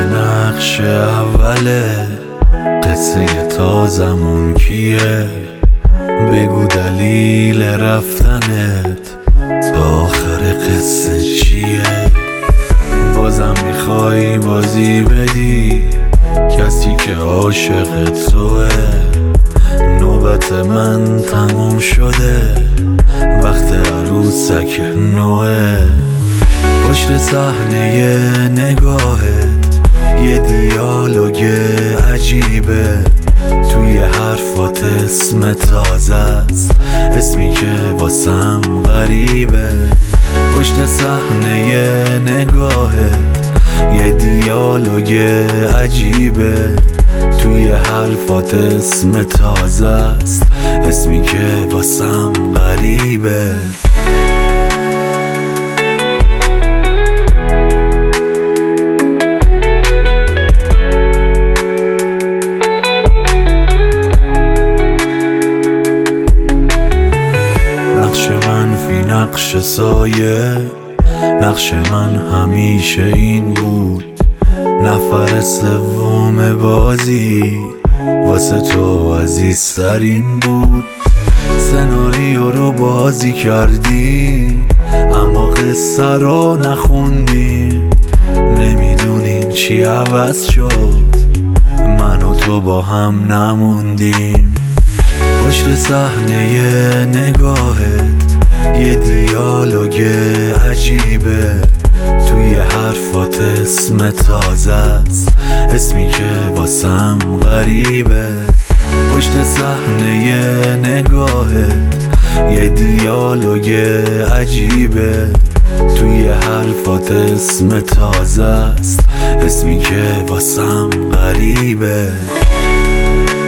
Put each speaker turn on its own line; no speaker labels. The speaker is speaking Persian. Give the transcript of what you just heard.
نقش اوله قصه تازمون کیه؟ بگو دلیل رفتنت تا آخر قصه چیه؟ بازم میخوای بازی بدی کسی که عاشق توه؟ نوبت من تموم شده، وقت عروسک نوه. پشت صحنه نگاهت یه دیالوگ عجیبه، توی حرفات اسم تازه است، اسمی که واسم غریبه. پشت صحنه نگاهت یه دیالوگ عجیبه، توی حرفات اسم تازه است، اسمی که واسم غریبه. نقش منفی نقش سایه، نقش من همیشه این بود، نفر سوم بازی واسه تو عزیزترین بود. سناریو رو بازی کردی اما قصه رو نخوندی، نمیدونیم چی عوض شد، من و تو با هم نموندیم. پشت صحنه نگاهت یه دیالوگ عجیبه، توی حرفات اسم تازه است، اسمی که واسم غریبه. پشت صحنه نگاهت یه دیالوگ عجیبه، توی حرفات اسم تازه است، اسمی که واسم غریبه.